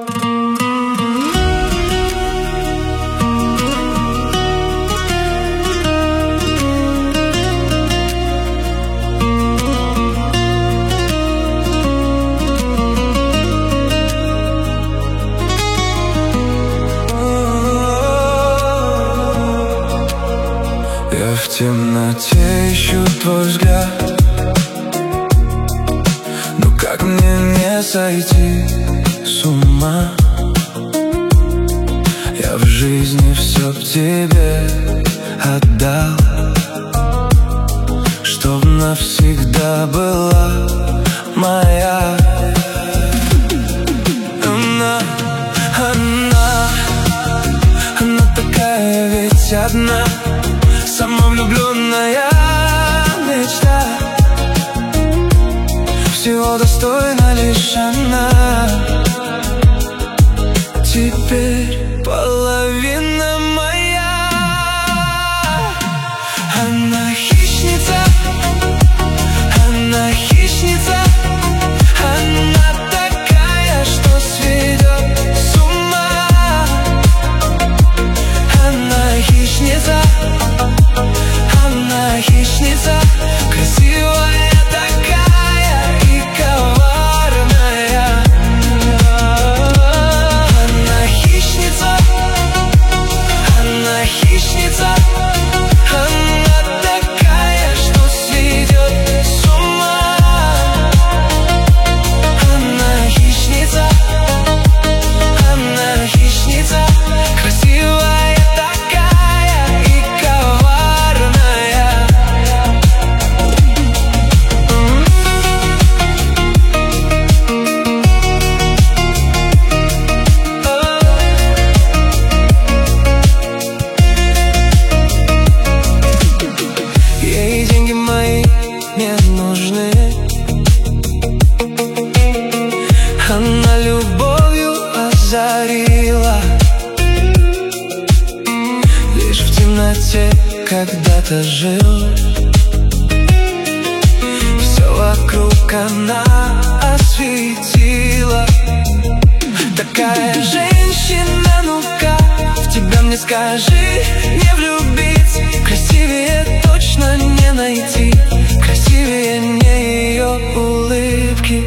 Я в темноте ищу твой взгляд, но как мне не сойти с ума? Я в жизни все к тебе отдал, чтоб навсегда была моя. Она такая ведь одна, самовлюбленная мечта. Всего достойна лишь она. Теперь половина моя. Она хищница, она хищница. Она такая, что сведет с ума. Она хищница, она хищница, красивая такая и коварная. Она хищница, она хищница. Она такая, что сведет с ума. Она хищница, она хищница, красивая такая и коварная. Ей деньги мои не нужны. Она любовью озарила. Лишь в темноте когда-то жил. Все вокруг она осветила. Такая женщина, ну-ка, в тебя мне скажи, не влюбиться. Красивее точно не найти, красивее не ее улыбки.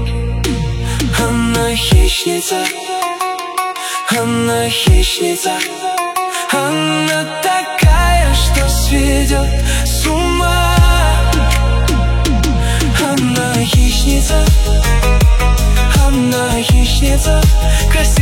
Она хищница, она хищница. Она такая, что сведет с ума. Она хищница, она хищница, красивая.